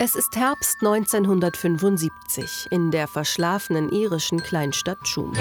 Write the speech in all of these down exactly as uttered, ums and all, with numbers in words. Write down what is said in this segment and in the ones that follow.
Es ist Herbst neunzehnhundertfünfundsiebzig in der verschlafenen irischen Kleinstadt Tuam.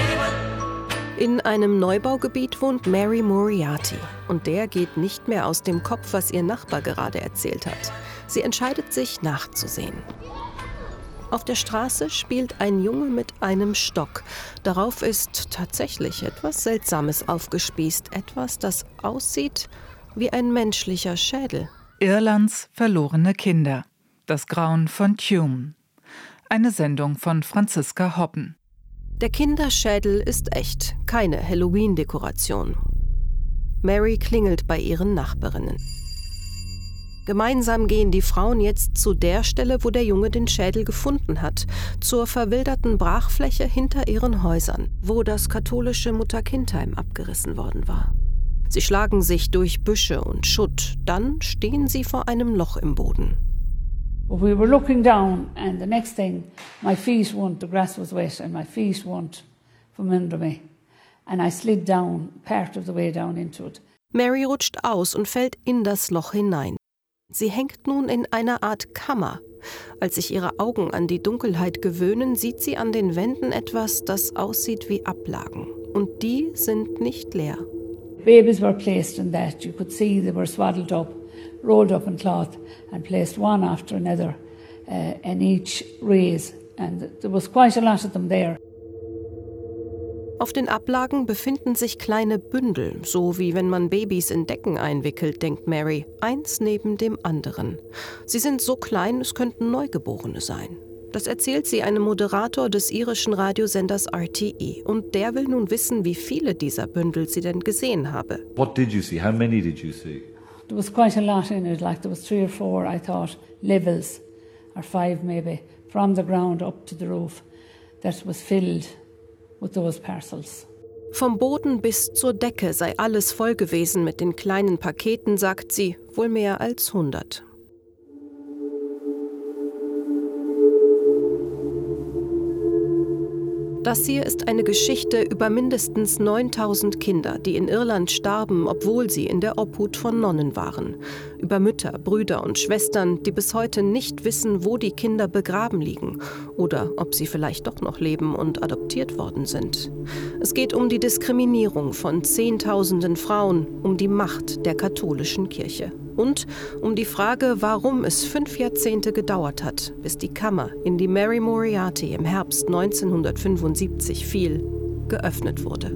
In einem Neubaugebiet wohnt Mary Moriarty und der geht nicht mehr aus dem Kopf, was ihr Nachbar gerade erzählt hat. Sie entscheidet sich, nachzusehen. Auf der Straße spielt ein Junge mit einem Stock. Darauf ist tatsächlich etwas Seltsames aufgespießt, etwas, das aussieht wie ein menschlicher Schädel. Irlands verlorene Kinder. Das Grauen von Tuam. Eine Sendung von Franziska Hoppen. Der Kinderschädel ist echt, keine Halloween-Dekoration. Mary klingelt bei ihren Nachbarinnen. Gemeinsam gehen die Frauen jetzt zu der Stelle, wo der Junge den Schädel gefunden hat, zur verwilderten Brachfläche hinter ihren Häusern, wo das katholische Mutter-Kind-Heim abgerissen worden war. Sie schlagen sich durch Büsche und Schutt, dann stehen sie vor einem Loch im Boden. We were looking down and the next thing, my feet weren't, the grass was wet and my feet weren't from under me. And I slid down, part of the way down into it. Mary rutscht aus und fällt in das Loch hinein. Sie hängt nun in einer Art Kammer. Als sich ihre Augen an die Dunkelheit gewöhnen, sieht sie an den Wänden etwas, das aussieht wie Ablagen. Und die sind nicht leer. Babies were placed in that. You could see they were swaddled up, rolled up in cloth and placed one after another uh, in each raise. And there was quite a lot of them there. Auf den Ablagen befinden sich kleine Bündel, so wie wenn man Babys in Decken einwickelt, denkt Mary, eins neben dem anderen. Sie sind so klein, es könnten Neugeborene sein. Das erzählt sie einem Moderator des irischen Radiosenders R T E. Und der will nun wissen, wie viele dieser Bündel sie denn gesehen habe. What did you see? How many did you see? There was quite a lot in it, like there was three or four, I thought, levels, or five maybe, from the ground up to the roof, that was filled with those parcels. Vom Boden bis zur Decke sei alles voll gewesen mit den kleinen Paketen, sagt sie, wohl mehr als hundert. Das hier ist eine Geschichte über mindestens neuntausend Kinder, die in Irland starben, obwohl sie in der Obhut von Nonnen waren. Über Mütter, Brüder und Schwestern, die bis heute nicht wissen, wo die Kinder begraben liegen oder ob sie vielleicht doch noch leben und adoptiert worden sind. Es geht um die Diskriminierung von Zehntausenden Frauen, um die Macht der katholischen Kirche. Und um die Frage, warum es fünf Jahrzehnte gedauert hat, bis die Kammer, in die Mary Moriarty im Herbst neunzehnhundertfünfundsiebzig fiel, geöffnet wurde.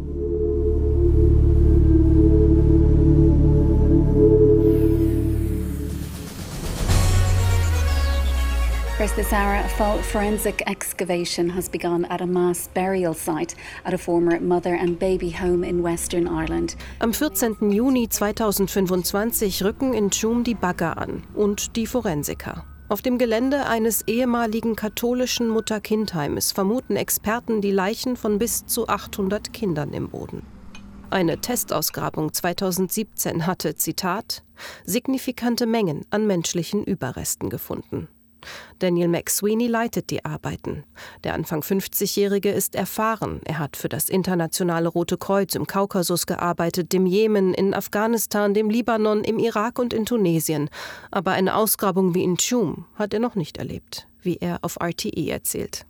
First this hour, a forensic excavation has begun at a mass burial site at a former mother and baby home in Western Ireland. Am vierzehnten Juni zweitausendfünfundzwanzig rücken in Tuam die Bagger an und die Forensiker. Auf dem Gelände eines ehemaligen katholischen Mutter-Kind-Heimes vermuten Experten die Leichen von bis zu achthundert Kindern im Boden. Eine Testausgrabung zweitausendsiebzehn hatte, Zitat, signifikante Mengen an menschlichen Überresten gefunden. Daniel McSweeney leitet die Arbeiten. Der Anfang fünfzigjährige ist erfahren. Er hat für das Internationale Rote Kreuz im Kaukasus gearbeitet, dem Jemen, in Afghanistan, dem Libanon, im Irak und in Tunesien. Aber eine Ausgrabung wie in Tuam hat er noch nicht erlebt, wie er auf R T E erzählt.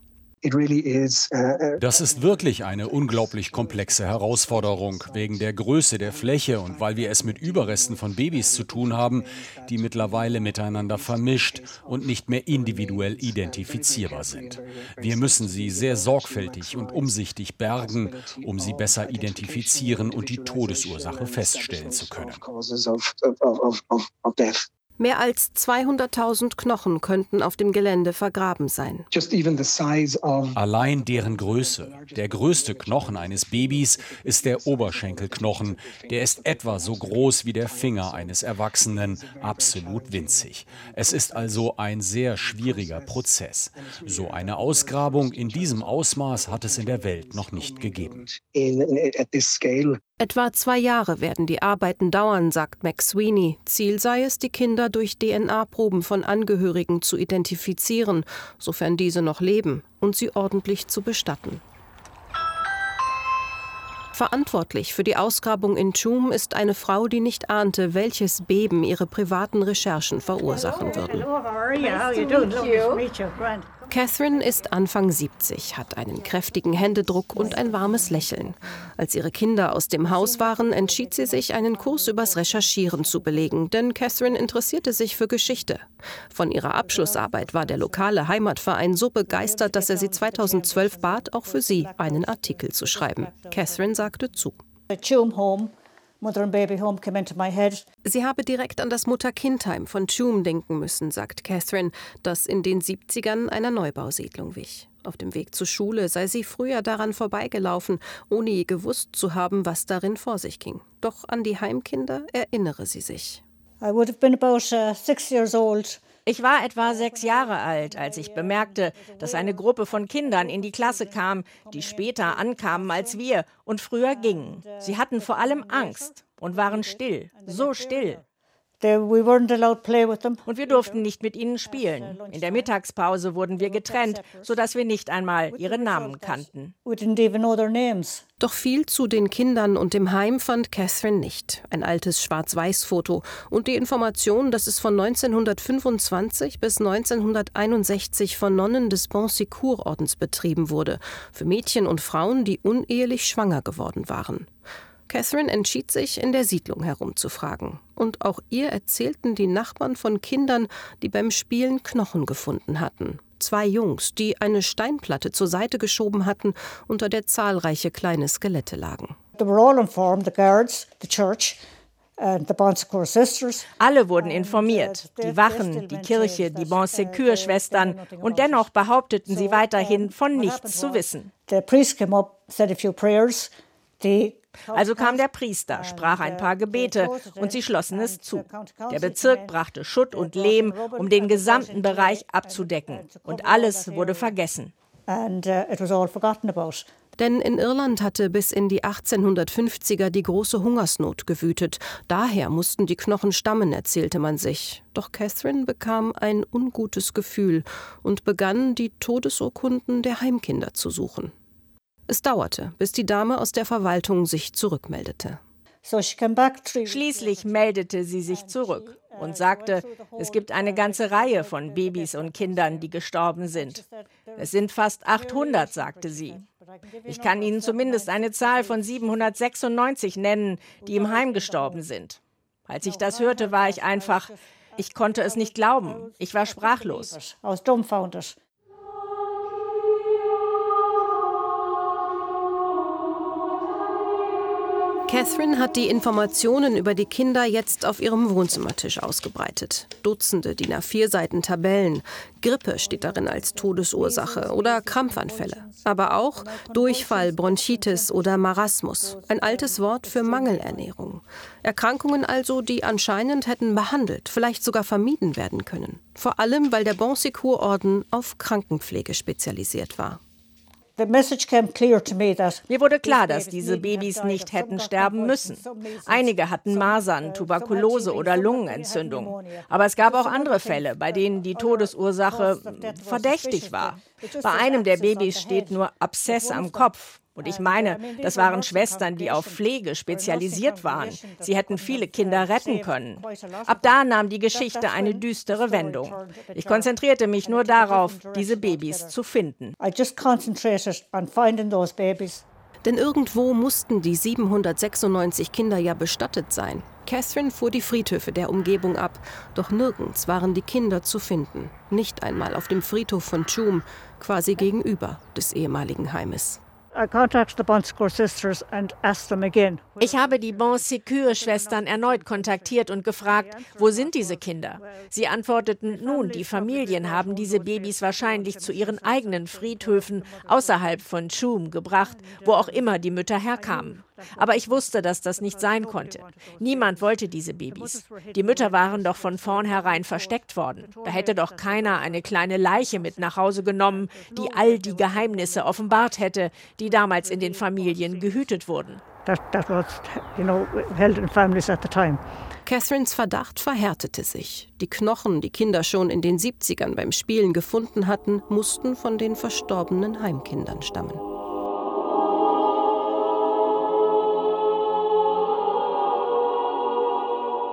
Das ist wirklich eine unglaublich komplexe Herausforderung, wegen der Größe der Fläche und weil wir es mit Überresten von Babys zu tun haben, die mittlerweile miteinander vermischt und nicht mehr individuell identifizierbar sind. Wir müssen sie sehr sorgfältig und umsichtig bergen, um sie besser identifizieren und die Todesursache feststellen zu können. Mehr als zweihunderttausend Knochen könnten auf dem Gelände vergraben sein. Allein deren Größe. Der größte Knochen eines Babys ist der Oberschenkelknochen. Der ist etwa so groß wie der Finger eines Erwachsenen, absolut winzig. Es ist also ein sehr schwieriger Prozess. So eine Ausgrabung in diesem Ausmaß hat es in der Welt noch nicht gegeben. Etwa zwei Jahre werden die Arbeiten dauern, sagt McSweeney. Ziel sei es, die Kinder durch D N A-Proben von Angehörigen zu identifizieren, sofern diese noch leben, und sie ordentlich zu bestatten. Verantwortlich für die Ausgrabung in Tuam ist eine Frau, die nicht ahnte, welches Beben ihre privaten Recherchen verursachen würden. Catherine ist Anfang siebzig, hat einen kräftigen Händedruck und ein warmes Lächeln. Als ihre Kinder aus dem Haus waren, entschied sie sich, einen Kurs übers Recherchieren zu belegen, denn Catherine interessierte sich für Geschichte. Von ihrer Abschlussarbeit war der lokale Heimatverein so begeistert, dass er sie zweitausendzwölf bat, auch für sie einen Artikel zu schreiben. Catherine sagte zu. Mother and Baby Home came into my head. Sie habe direkt an das Mutter-Kind-Heim von Tuam denken müssen, sagt Catherine, das in den siebzigern einer Neubausiedlung wich. Auf dem Weg zur Schule sei sie früher daran vorbeigelaufen, ohne je gewusst zu haben, was darin vor sich ging. Doch an die Heimkinder erinnere sie sich. I would have been about uh, six years old. Ich war etwa sechs Jahre alt, als ich bemerkte, dass eine Gruppe von Kindern in die Klasse kam, die später ankamen als wir und früher gingen. Sie hatten vor allem Angst und waren still, so still. We weren't allowed to play with them. Und wir durften nicht mit ihnen spielen. In der Mittagspause wurden wir getrennt, sodass wir nicht einmal ihre Namen kannten. We didn't even know their names. Doch viel zu den Kindern und dem Heim fand Catherine nicht. Ein altes Schwarz-Weiß-Foto und die Information, dass es von neunzehnhundertfünfundzwanzig bis neunzehnhunderteinundsechzig von Nonnen des Bon Secours-Ordens betrieben wurde, für Mädchen und Frauen, die unehelich schwanger geworden waren. Catherine entschied sich, in der Siedlung herumzufragen. Und auch ihr erzählten die Nachbarn von Kindern, die beim Spielen Knochen gefunden hatten. Zwei Jungs, die eine Steinplatte zur Seite geschoben hatten, unter der zahlreiche kleine Skelette lagen. They were all informed, the guards, the church, and the Bon Secours sisters. Alle wurden informiert, die Wachen, die Kirche, die Bon Secours-Schwestern. Und dennoch behaupteten sie weiterhin, von nichts zu wissen. The priest came up, said a few prayers. The Also kam der Priester, sprach ein paar Gebete und sie schlossen es zu. Der Bezirk brachte Schutt und Lehm, um den gesamten Bereich abzudecken. Und alles wurde vergessen. Denn in Irland hatte bis in die achtzehnhundertfünfziger die große Hungersnot gewütet. Daher mussten die Knochen stammen, erzählte man sich. Doch Catherine bekam ein ungutes Gefühl und begann, die Todesurkunden der Heimkinder zu suchen. Es dauerte, bis die Dame aus der Verwaltung sich zurückmeldete. Schließlich meldete sie sich zurück und sagte, es gibt eine ganze Reihe von Babys und Kindern, die gestorben sind. Es sind fast achthundert, sagte sie. Ich kann Ihnen zumindest eine Zahl von siebenhundertsechsundneunzig nennen, die im Heim gestorben sind. Als ich das hörte, war ich einfach, ich konnte es nicht glauben. Ich war sprachlos. Catherine hat die Informationen über die Kinder jetzt auf ihrem Wohnzimmertisch ausgebreitet. Dutzende D I N A vier Seiten Tabellen. Grippe steht darin als Todesursache oder Krampfanfälle. Aber auch Durchfall, Bronchitis oder Marasmus. Ein altes Wort für Mangelernährung. Erkrankungen also, die anscheinend hätten behandelt, vielleicht sogar vermieden werden können. Vor allem, weil der Bon Secours-Orden auf Krankenpflege spezialisiert war. Mir wurde klar, dass diese Babys nicht hätten sterben müssen. Einige hatten Masern, Tuberkulose oder Lungenentzündung. Aber es gab auch andere Fälle, bei denen die Todesursache verdächtig war. Bei einem der Babys steht nur Abszess am Kopf. Und ich meine, das waren Schwestern, die auf Pflege spezialisiert waren. Sie hätten viele Kinder retten können. Ab da nahm die Geschichte eine düstere Wendung. Ich konzentrierte mich nur darauf, diese Babys zu finden. Denn irgendwo mussten die siebenhundertsechsundneunzig Kinder ja bestattet sein. Catherine fuhr die Friedhöfe der Umgebung ab, doch nirgends waren die Kinder zu finden. Nicht einmal auf dem Friedhof von Tuam, quasi gegenüber des ehemaligen Heimes. Ich habe die Bon Secours-Schwestern erneut kontaktiert und gefragt, wo sind diese Kinder? Sie antworteten, nun, die Familien haben diese Babys wahrscheinlich zu ihren eigenen Friedhöfen außerhalb von Tuam gebracht, wo auch immer die Mütter herkamen. Aber ich wusste, dass das nicht sein konnte. Niemand wollte diese Babys. Die Mütter waren doch von vornherein versteckt worden. Da hätte doch keiner eine kleine Leiche mit nach Hause genommen, die all die Geheimnisse offenbart hätte, die damals in den Familien gehütet wurden. Catherines Verdacht verhärtete sich. Die Knochen, die Kinder schon in den siebzigern beim Spielen gefunden hatten, mussten von den verstorbenen Heimkindern stammen.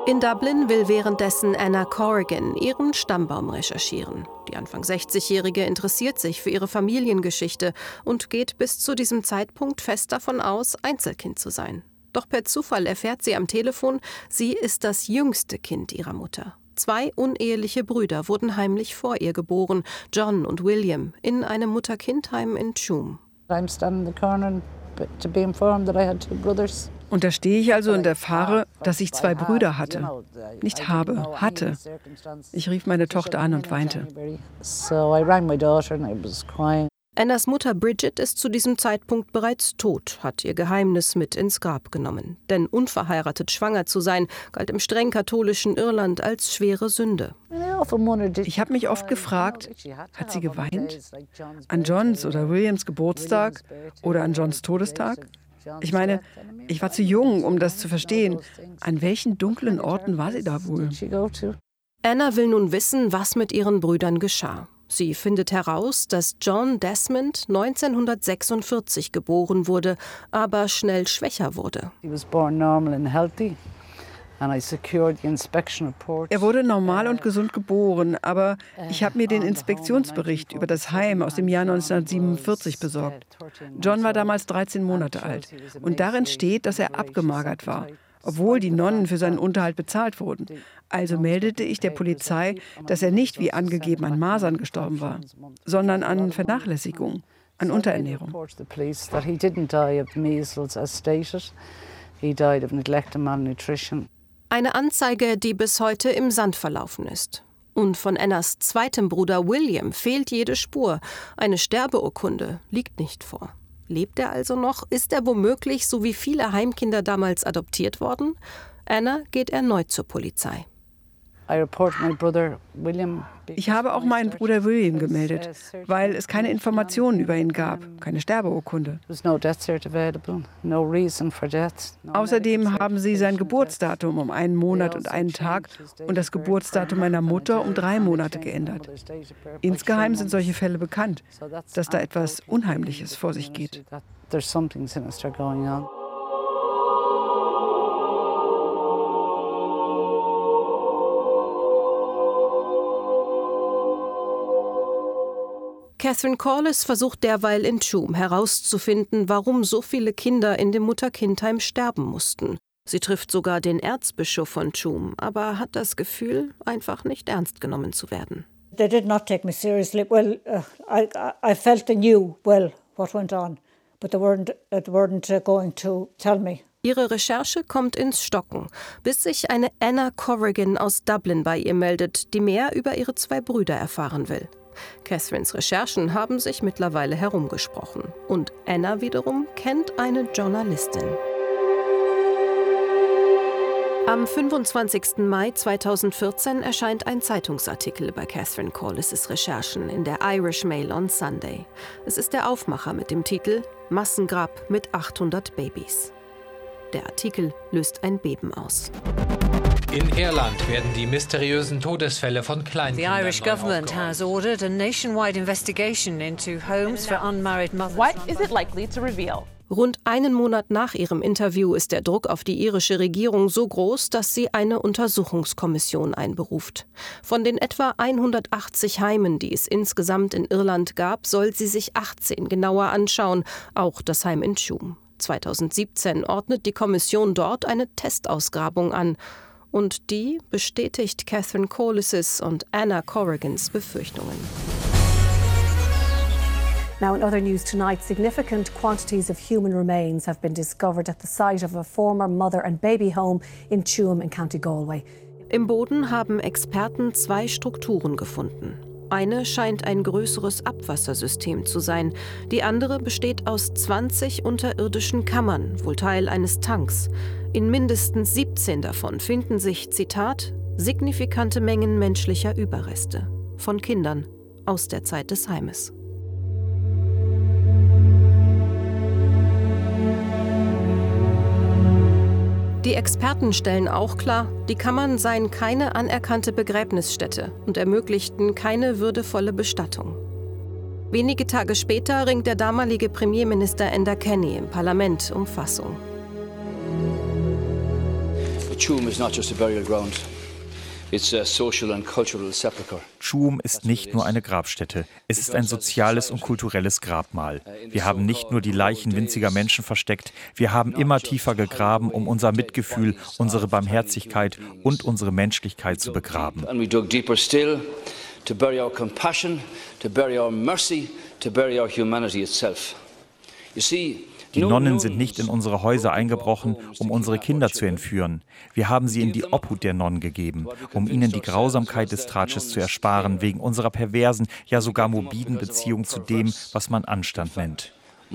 In Dublin will währenddessen Anna Corrigan ihren Stammbaum recherchieren. Die Anfang sechzigjährige interessiert sich für ihre Familiengeschichte und geht bis zu diesem Zeitpunkt fest davon aus, Einzelkind zu sein. Doch per Zufall erfährt sie am Telefon, sie ist das jüngste Kind ihrer Mutter. Zwei uneheliche Brüder wurden heimlich vor ihr geboren, John und William, in einem Mutter-Kind-Heim in Tuam. I'm standing in the corner to be informed that I had two brothers. Und da stehe ich also und erfahre, dass ich zwei Brüder hatte. Nicht habe, hatte. Ich rief meine Tochter an und weinte. Annas Mutter Bridget ist zu diesem Zeitpunkt bereits tot, hat ihr Geheimnis mit ins Grab genommen. Denn unverheiratet schwanger zu sein, galt im streng katholischen Irland als schwere Sünde. Ich habe mich oft gefragt, hat sie geweint? An Johns oder Williams Geburtstag oder an Johns Todestag? Ich meine, ich war zu jung, um das zu verstehen. An welchen dunklen Orten war sie da wohl? Anna will nun wissen, was mit ihren Brüdern geschah. Sie findet heraus, dass John Desmond neunzehnhundertsechsundvierzig geboren wurde, aber schnell schwächer wurde. Er wurde normal und gesund geboren, aber ich habe mir den Inspektionsbericht über das Heim aus dem Jahr neunzehnhundertsiebenundvierzig besorgt. John war damals dreizehn Monate alt und darin steht, dass er abgemagert war, obwohl die Nonnen für seinen Unterhalt bezahlt wurden. Also meldete ich der Polizei, dass er nicht wie angegeben an Masern gestorben war, sondern an Vernachlässigung, an Unterernährung. Eine Anzeige, die bis heute im Sand verlaufen ist. Und von Annas zweitem Bruder William fehlt jede Spur. Eine Sterbeurkunde liegt nicht vor. Lebt er also noch? Ist er womöglich, so wie viele Heimkinder damals, adoptiert worden? Anna geht erneut zur Polizei. Ich habe auch meinen Bruder William gemeldet, weil es keine Informationen über ihn gab, keine Sterbeurkunde. Außerdem haben sie sein Geburtsdatum um einen Monat und einen Tag und das Geburtsdatum meiner Mutter um drei Monate geändert. Insgeheim sind solche Fälle bekannt, dass da etwas Unheimliches vor sich geht. Catherine Corliss versucht derweil in Tuam herauszufinden, warum so viele Kinder in dem Mutter-Kind-Heim sterben mussten. Sie trifft sogar den Erzbischof von Tuam, aber hat das Gefühl, einfach nicht ernst genommen zu werden. They did not take me seriously. Well, uh, I, I felt they knew well what went on, but they weren't, they weren't going to tell me. Ihre Recherche kommt ins Stocken, bis sich eine Anna Corrigan aus Dublin bei ihr meldet, die mehr über ihre zwei Brüder erfahren will. Catherines Recherchen haben sich mittlerweile herumgesprochen. Und Anna wiederum kennt eine Journalistin. Am fünfundzwanzigsten Mai zweitausendvierzehn erscheint ein Zeitungsartikel bei Catherine Corliss' Recherchen in der Irish Mail on Sunday. Es ist der Aufmacher mit dem Titel »Massengrab mit achthundert Babys«. Der Artikel löst ein Beben aus. In Irland werden die mysteriösen Todesfälle von Kleinkindern. The Irish government has ordered a nationwide investigation into homes for unmarried mothers. What is it likely to reveal? Rund einen Monat nach ihrem Interview ist der Druck auf die irische Regierung so groß, dass sie eine Untersuchungskommission einberuft. Von den etwa hundertachtzig Heimen, die es insgesamt in Irland gab, soll sie sich achtzehn genauer anschauen, auch das Heim in Tuam. zweitausendsiebzehn ordnet die Kommission dort eine Testausgrabung an. Und die bestätigt Catherine Corliss' und Anna Corrigans Befürchtungen. Now in other news tonight, significant quantities of human remains have been discovered at the site of a former mother and baby home in Tuam in County Galway. Im Boden haben Experten zwei Strukturen gefunden. Eine scheint ein größeres Abwassersystem zu sein. Die andere besteht aus zwanzig unterirdischen Kammern, wohl Teil eines Tanks. In mindestens siebzehn davon finden sich, Zitat, signifikante Mengen menschlicher Überreste von Kindern aus der Zeit des Heimes. Die Experten stellen auch klar, die Kammern seien keine anerkannte Begräbnisstätte und ermöglichten keine würdevolle Bestattung. Wenige Tage später ringt der damalige Premierminister Enda Kenny im Parlament um Fassung. Tuam is not just a burial ground. It's a social and cultural sepulchre. Tuam ist nicht nur eine Grabstätte, es ist ein soziales und kulturelles Grabmal. Wir haben nicht nur die Leichen winziger Menschen versteckt, wir haben immer tiefer gegraben, um unser Mitgefühl, unsere Barmherzigkeit und unsere Menschlichkeit zu begraben. And we dug deeper still to bury our compassion, to bury our mercy, to bury our humanity itself. You see, die Nonnen sind nicht in unsere Häuser eingebrochen, um unsere Kinder zu entführen. Wir haben sie in die Obhut der Nonnen gegeben, um ihnen die Grausamkeit des Tratsches zu ersparen, wegen unserer perversen, ja sogar morbiden Beziehung zu dem, was man Anstand nennt.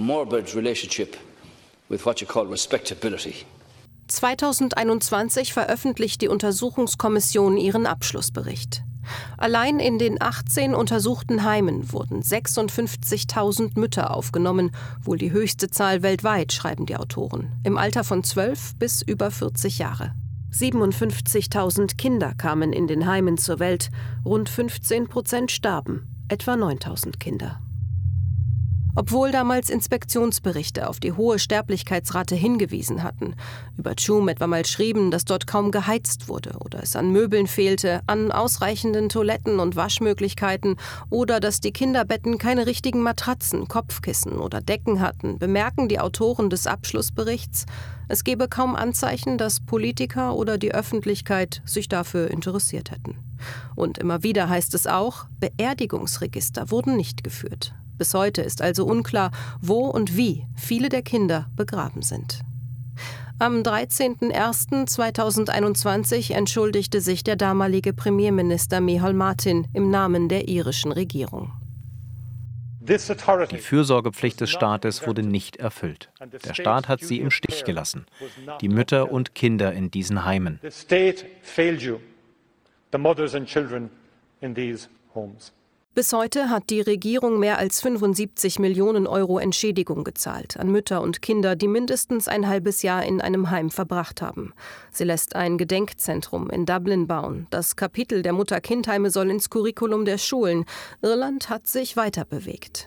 zweitausendeinundzwanzig veröffentlicht die Untersuchungskommission ihren Abschlussbericht. Allein in den achtzehn untersuchten Heimen wurden sechsundfünfzigtausend Mütter aufgenommen, wohl die höchste Zahl weltweit, schreiben die Autoren, im Alter von zwölf bis über vierzig Jahre. siebenundfünfzigtausend Kinder kamen in den Heimen zur Welt, rund fünfzehn Prozent starben, etwa neuntausend Kinder. Obwohl damals Inspektionsberichte auf die hohe Sterblichkeitsrate hingewiesen hatten, über Tuam etwa mal schrieben, dass dort kaum geheizt wurde oder es an Möbeln fehlte, an ausreichenden Toiletten und Waschmöglichkeiten oder dass die Kinderbetten keine richtigen Matratzen, Kopfkissen oder Decken hatten, bemerken die Autoren des Abschlussberichts, es gebe kaum Anzeichen, dass Politiker oder die Öffentlichkeit sich dafür interessiert hätten. Und immer wieder heißt es auch, Beerdigungsregister wurden nicht geführt. Bis heute ist also unklar, wo und wie viele der Kinder begraben sind. Am dreizehnten ersten zweitausendeinundzwanzig entschuldigte sich der damalige Premierminister Micheál Martin im Namen der irischen Regierung. Die Fürsorgepflicht des Staates wurde nicht erfüllt. Der Staat hat sie im Stich gelassen. Die Mütter und Kinder in diesen Heimen. Bis heute hat die Regierung mehr als fünfundsiebzig Millionen Euro Entschädigung gezahlt an Mütter und Kinder, die mindestens ein halbes Jahr in einem Heim verbracht haben. Sie lässt ein Gedenkzentrum in Dublin bauen. Das Kapitel der Mutter-Kind-Heime soll ins Curriculum der Schulen. Irland hat sich weiter bewegt.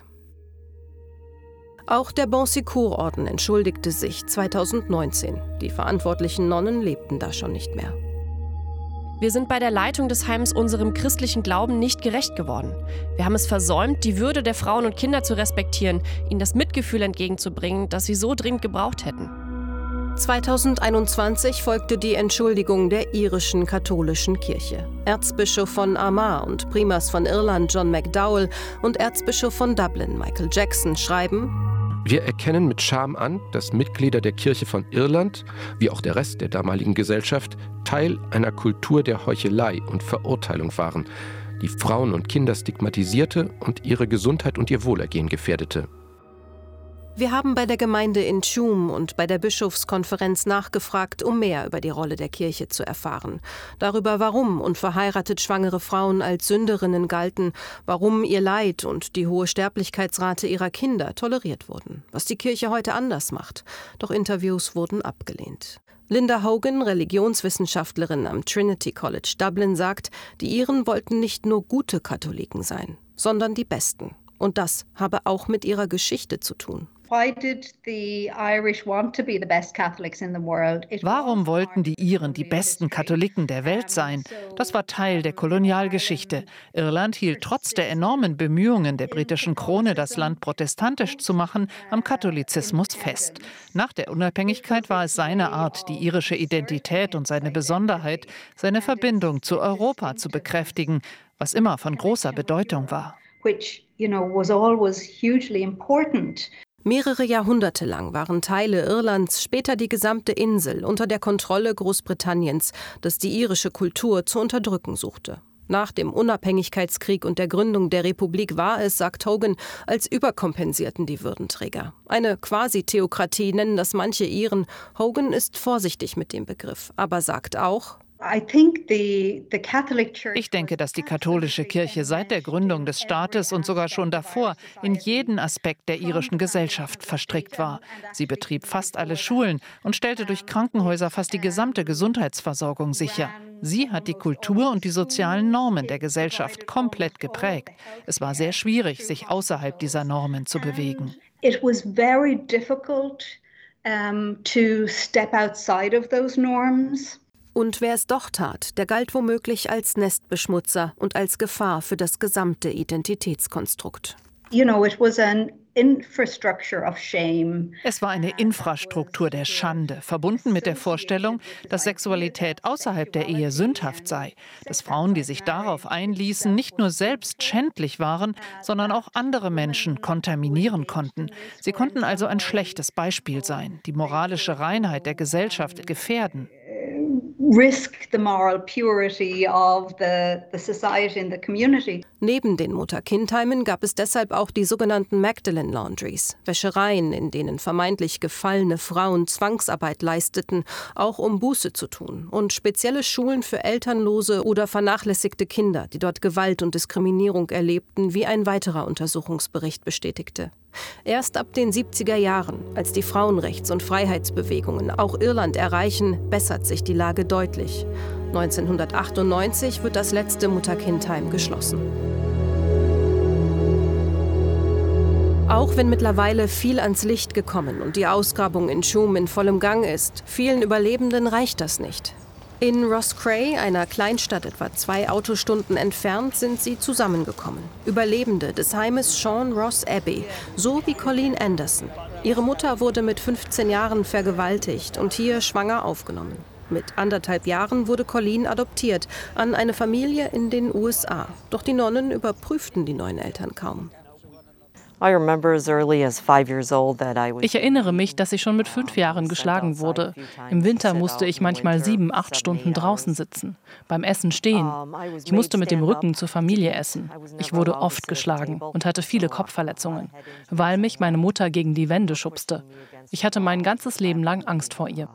Auch der Bon Secours-Orden entschuldigte sich zweitausendneunzehn. Die verantwortlichen Nonnen lebten da schon nicht mehr. Wir sind bei der Leitung des Heims unserem christlichen Glauben nicht gerecht geworden. Wir haben es versäumt, die Würde der Frauen und Kinder zu respektieren, ihnen das Mitgefühl entgegenzubringen, das sie so dringend gebraucht hätten. zweitausendeinundzwanzig folgte die Entschuldigung der irischen katholischen Kirche. Erzbischof von Armagh und Primas von Irland John McDowell und Erzbischof von Dublin Michael Jackson schreiben: Wir erkennen mit Scham an, dass Mitglieder der Kirche von Irland, wie auch der Rest der damaligen Gesellschaft, Teil einer Kultur der Heuchelei und Verurteilung waren, die Frauen und Kinder stigmatisierte und ihre Gesundheit und ihr Wohlergehen gefährdete. Wir haben bei der Gemeinde in Tuam und bei der Bischofskonferenz nachgefragt, um mehr über die Rolle der Kirche zu erfahren. Darüber, warum unverheiratet schwangere Frauen als Sünderinnen galten, warum ihr Leid und die hohe Sterblichkeitsrate ihrer Kinder toleriert wurden, was die Kirche heute anders macht. Doch Interviews wurden abgelehnt. Linda Hogan, Religionswissenschaftlerin am Trinity College Dublin, sagt, die Iren wollten nicht nur gute Katholiken sein, sondern die Besten. Und das habe auch mit ihrer Geschichte zu tun. Warum wollten die Iren die besten Katholiken der Welt sein? Das war Teil der Kolonialgeschichte. Irland hielt trotz der enormen Bemühungen der britischen Krone, das Land protestantisch zu machen, am Katholizismus fest. Nach der Unabhängigkeit war es seine Art, die irische Identität und seine Besonderheit, seine Verbindung zu Europa zu bekräftigen, was immer von großer Bedeutung war. Which, you know, was always hugely important. Mehrere Jahrhunderte lang waren Teile Irlands, später die gesamte Insel, unter der Kontrolle Großbritanniens, das die irische Kultur zu unterdrücken suchte. Nach dem Unabhängigkeitskrieg und der Gründung der Republik war es, sagt Hogan, als überkompensierten die Würdenträger. Eine Quasi-Theokratie nennen das manche Iren. Hogan ist vorsichtig mit dem Begriff, aber sagt auch: Ich denke, dass die katholische Kirche seit der Gründung des Staates und sogar schon davor in jeden Aspekt der irischen Gesellschaft verstrickt war. Sie betrieb fast alle Schulen und stellte durch Krankenhäuser fast die gesamte Gesundheitsversorgung sicher. Sie hat die Kultur und die sozialen Normen der Gesellschaft komplett geprägt. Es war sehr schwierig, sich außerhalb dieser Normen zu bewegen. It was very difficult um, to step outside of those norms. Und wer es doch tat, der galt womöglich als Nestbeschmutzer und als Gefahr für das gesamte Identitätskonstrukt. You know, it was an infrastructure of shame. Es war eine Infrastruktur der Schande, verbunden mit der Vorstellung, dass Sexualität außerhalb der Ehe sündhaft sei, dass Frauen, die sich darauf einließen, nicht nur selbst schändlich waren, sondern auch andere Menschen kontaminieren konnten. Sie konnten also ein schlechtes Beispiel sein, die moralische Reinheit der Gesellschaft gefährden. Risk the moral purity of the, the society and the community. Neben den Mutter-Kind-Heimen gab es deshalb auch die sogenannten Magdalene Laundries, Wäschereien, in denen vermeintlich gefallene Frauen Zwangsarbeit leisteten, auch um Buße zu tun, und spezielle Schulen für elternlose oder vernachlässigte Kinder, die dort Gewalt und Diskriminierung erlebten, wie ein weiterer Untersuchungsbericht bestätigte. Erst ab den siebziger Jahren, als die Frauenrechts- und Freiheitsbewegungen auch Irland erreichen, bessert sich die Lage deutlich. neunzehnhundertachtundneunzig wird das letzte Mutter-Kind-Heim geschlossen. Auch wenn mittlerweile viel ans Licht gekommen und die Ausgrabung in Tuam in vollem Gang ist, vielen Überlebenden reicht das nicht. In Roscrea, einer Kleinstadt etwa zwei Autostunden entfernt, sind sie zusammengekommen. Überlebende des Heimes Sean Ross Abbey, so wie Colleen Anderson. Ihre Mutter wurde mit fünfzehn Jahren vergewaltigt und hier schwanger aufgenommen. Mit anderthalb Jahren wurde Colleen adoptiert an eine Familie in den U S A. Doch die Nonnen überprüften die neuen Eltern kaum. Ich erinnere mich, dass ich schon mit fünf Jahren geschlagen wurde. Im Winter musste ich manchmal sieben, acht Stunden draußen sitzen, beim Essen stehen. Ich musste mit dem Rücken zur Familie essen. Ich wurde oft geschlagen und hatte viele Kopfverletzungen, weil mich meine Mutter gegen die Wände schubste. Ich hatte mein ganzes Leben lang Angst vor ihr.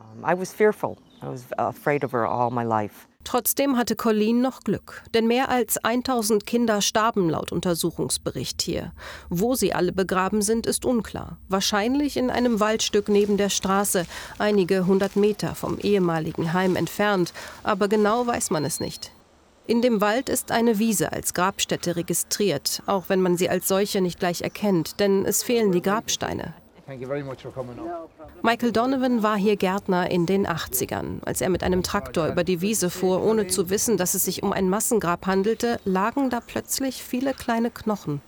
Trotzdem hatte Colleen noch Glück, denn mehr als tausend Kinder starben laut Untersuchungsbericht hier. Wo sie alle begraben sind, ist unklar. Wahrscheinlich in einem Waldstück neben der Straße, einige hundert Meter vom ehemaligen Heim entfernt, aber genau weiß man es nicht. In dem Wald ist eine Wiese als Grabstätte registriert, auch wenn man sie als solche nicht gleich erkennt, denn es fehlen die Grabsteine. Michael Donovan war hier Gärtner in den achtzigern. Als er mit einem Traktor über die Wiese fuhr, ohne zu wissen, dass es sich um ein Massengrab handelte, lagen da plötzlich viele kleine Knochen.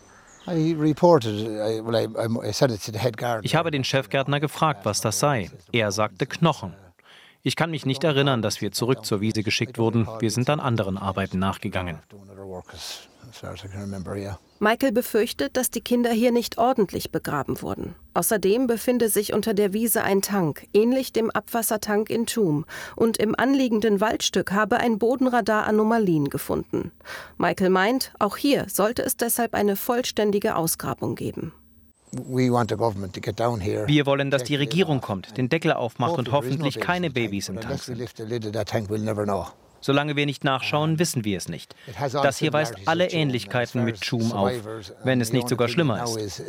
Ich habe den Chefgärtner gefragt, was das sei. Er sagte Knochen. Ich kann mich nicht erinnern, dass wir zurück zur Wiese geschickt wurden. Wir sind dann anderen Arbeiten nachgegangen. Michael befürchtet, dass die Kinder hier nicht ordentlich begraben wurden. Außerdem befinde sich unter der Wiese ein Tank, ähnlich dem Abwassertank in Tuam. Und im anliegenden Waldstück habe ein Bodenradar Anomalien gefunden. Michael meint, auch hier sollte es deshalb eine vollständige Ausgrabung geben. Wir wollen, dass die Regierung kommt, den Deckel aufmacht und hoffentlich keine Babys im Tank sind. Solange wir nicht nachschauen, wissen wir es nicht. Das hier weist alle Ähnlichkeiten mit Tuam auf, wenn es nicht sogar schlimmer ist.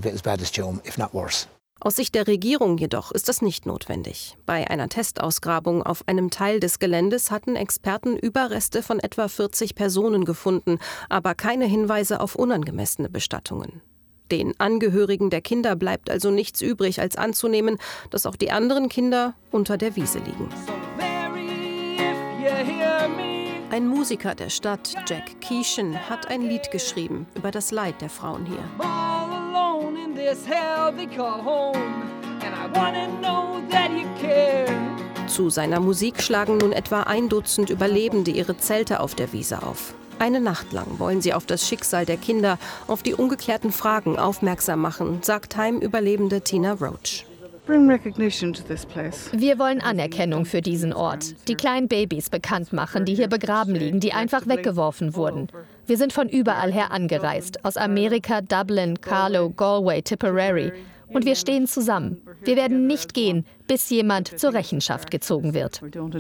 Aus Sicht der Regierung jedoch ist das nicht notwendig. Bei einer Testausgrabung auf einem Teil des Geländes hatten Experten Überreste von etwa vierzig Personen gefunden, aber keine Hinweise auf unangemessene Bestattungen. Den Angehörigen der Kinder bleibt also nichts übrig, als anzunehmen, dass auch die anderen Kinder unter der Wiese liegen. Ein Musiker der Stadt, Jack Keeshan, hat ein Lied geschrieben über das Leid der Frauen hier. Zu seiner Musik schlagen nun etwa ein Dutzend Überlebende ihre Zelte auf der Wiese auf. Eine Nacht lang wollen sie auf das Schicksal der Kinder, auf die ungeklärten Fragen aufmerksam machen, sagt Heimüberlebende Tina Roach. Wir wollen Anerkennung für diesen Ort. Die kleinen Babys bekannt machen, die hier begraben liegen, die einfach weggeworfen wurden. Wir sind von überall her angereist. Aus Amerika, Dublin, Carlow, Galway, Tipperary. Und wir stehen zusammen. Wir werden nicht gehen, bis jemand zur Rechenschaft gezogen wird.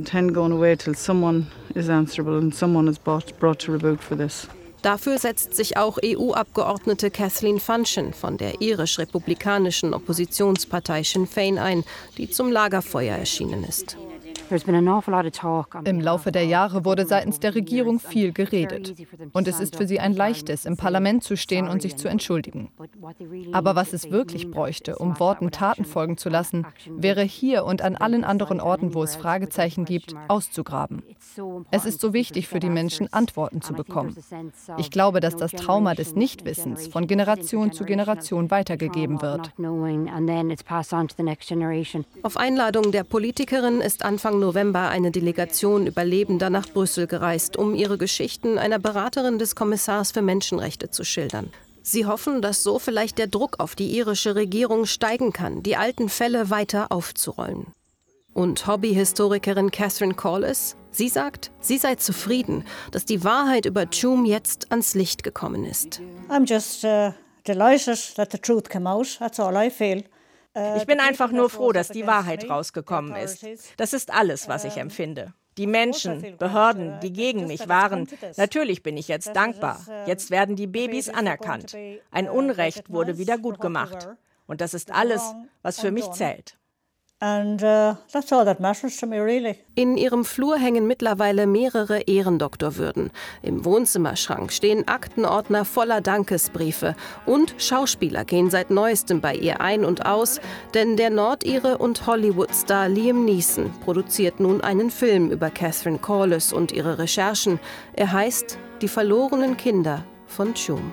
Dafür setzt sich auch E U-Abgeordnete Kathleen Funchion von der irisch-republikanischen Oppositionspartei Sinn Féin ein, die zum Lagerfeuer erschienen ist. Im Laufe der Jahre wurde seitens der Regierung viel geredet. Und es ist für sie ein leichtes, im Parlament zu stehen und sich zu entschuldigen. Aber was es wirklich bräuchte, um Worten Taten folgen zu lassen, wäre hier und an allen anderen Orten, wo es Fragezeichen gibt, auszugraben. Es ist so wichtig für die Menschen, Antworten zu bekommen. Ich glaube, dass das Trauma des Nichtwissens von Generation zu Generation weitergegeben wird. Auf Einladung der Politikerin ist Anfang November eine Delegation Überlebender nach Brüssel gereist, um ihre Geschichten einer Beraterin des Kommissars für Menschenrechte zu schildern. Sie hoffen, dass so vielleicht der Druck auf die irische Regierung steigen kann, die alten Fälle weiter aufzurollen. Und Hobbyhistorikerin Catherine Corliss? Sie sagt, sie sei zufrieden, dass die Wahrheit über Tuam jetzt ans Licht gekommen ist. I'm just uh, delighted that the truth came out. That's all I feel. Ich bin einfach nur froh, dass die Wahrheit rausgekommen ist. Das ist alles, was ich empfinde. Die Menschen, Behörden, die gegen mich waren. Natürlich bin ich jetzt dankbar. Jetzt werden die Babys anerkannt. Ein Unrecht wurde wieder gut gemacht. Und das ist alles, was für mich zählt. And, uh, that's all that matters to me, really. In ihrem Flur hängen mittlerweile mehrere Ehrendoktorwürden. Im Wohnzimmerschrank stehen Aktenordner voller Dankesbriefe. Und Schauspieler gehen seit Neuestem bei ihr ein und aus, denn der Nordire und Hollywood-Star Liam Neeson produziert nun einen Film über Catherine Corliss und ihre Recherchen. Er heißt »Die verlorenen Kinder von Tuam«.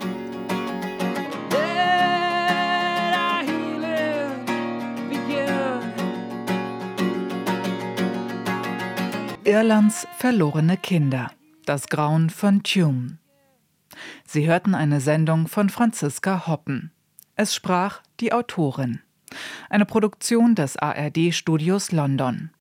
Irlands verlorene Kinder. Das Grauen von Tuam. Sie hörten eine Sendung von Franziska Hoppen. Es sprach die Autorin. Eine Produktion des A R D-Studios London.